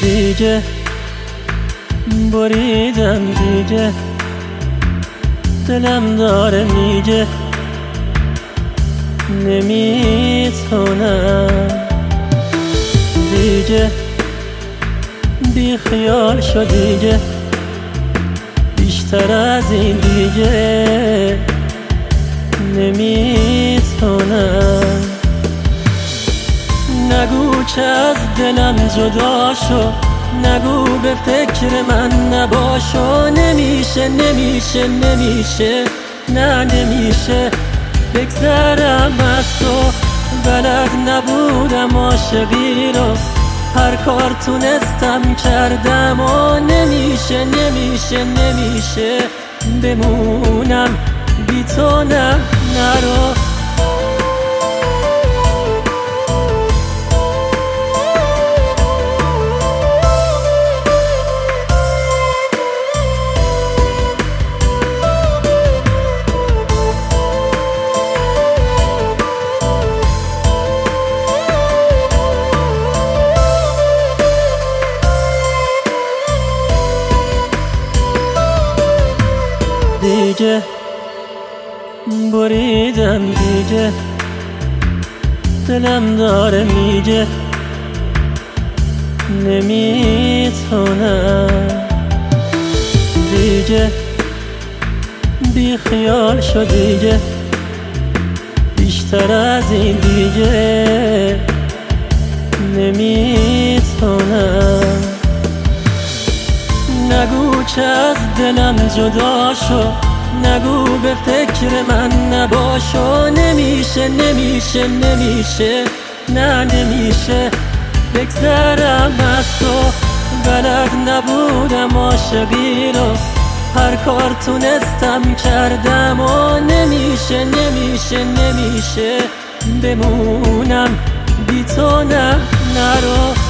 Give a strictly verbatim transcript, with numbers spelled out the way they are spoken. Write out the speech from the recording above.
دیگه بریدم، دیگه دلم داره میگه نمیتونم دیگه، بی خیال شد دیگه، بیشتر از این دیگه نمیتونم. نگو که از دلم جدا شو، نگو به فکر من نباشو. نمیشه نمیشه نمیشه نه نمیشه بگذرم از تو. بلد نبودم عاشقی رو، هر کار تونستم کردم و نمیشه نمیشه نمیشه بمونم بی تو. نه نرو دیگه بریدم، دیگه دلم داره میگه نمیتونم دیگه، بی خیال شد دیگه، بیشتر از این دیگه نمیتونم. نگو که از دلم جدا شو، نگو به فکر من نباشو. نمیشه نمیشه نمیشه نه نمیشه بگذرم از تو. بلد نبودم عاشقی رو، هر کار تونستم کردم و نمیشه نمیشه نمیشه بمونم بی تو. نه نرو